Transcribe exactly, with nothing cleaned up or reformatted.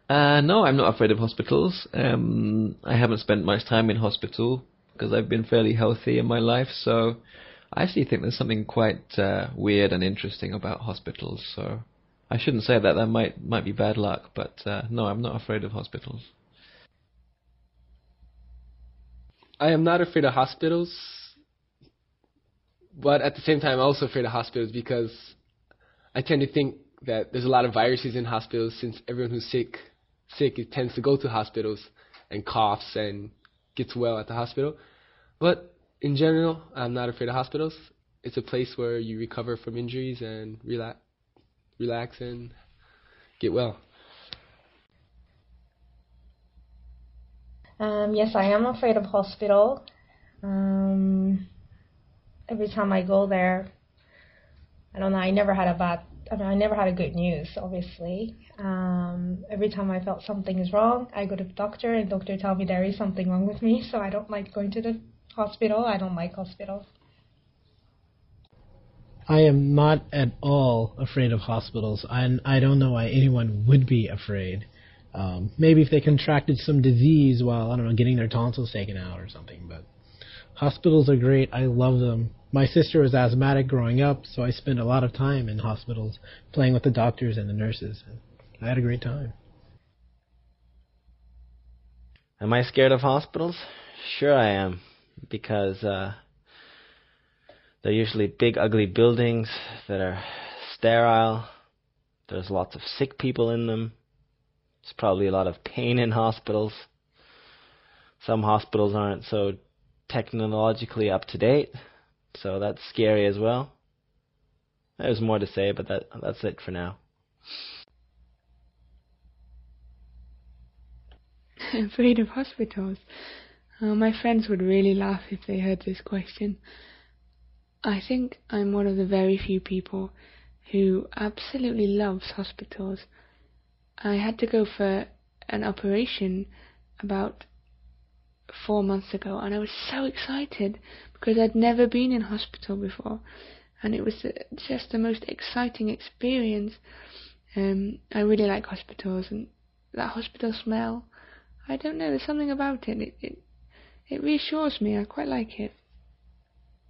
Uh, no, I'm not afraid of hospitals. Um, I haven't spent much time in hospital because I've been fairly healthy in my life, so I actually think there's something quite uh, weird and interesting about hospitals. So I shouldn't say that. That might might be bad luck, but uh, no, I'm not afraid of hospitals. I am not afraid of hospitals, but at the same time, I'm also afraid of hospitals because I tend to think that there's a lot of viruses in hospitals since everyone who's sick, sick, it tends to go to hospitals and coughs and gets well at the hospital. But in general, I'm not afraid of hospitals. It's a place where you recover from injuries and relax, relax and get well. Um, yes, I am afraid of hospital. Um, every time I go there, I don't know. I never had a bad. I mean, I never had a good news. Obviously, um, every time I felt something is wrong, I go to the doctor, and the doctor tell me there is something wrong with me. So I don't like going to the hospital. I don't like hospitals. I am not at all afraid of hospitals, and I don't know why anyone would be afraid. Um, maybe if they contracted some disease while, I don't know, getting their tonsils taken out or something, but hospitals are great. I love them. My sister was asthmatic growing up, so I spent a lot of time in hospitals playing with the doctors and the nurses. I had a great time. Am I scared of hospitals? Sure I am, because uh, they're usually big, ugly buildings that are sterile. There's lots of sick people in them. There's probably a lot of pain in hospitals. Some hospitals aren't so technologically up to date, so that's scary as well. There's more to say, but that that's it for now. Afraid of hospitals? Uh, my friends would really laugh if they heard this question. I think I'm one of the very few people who absolutely loves hospitals. I had to go for an operation about four months ago, and I was so excited because I'd never been in hospital before, and it was just the most exciting experience. Um, I really like hospitals, and that hospital smell, I don't know, there's something about it. It, it, it reassures me. I quite like it.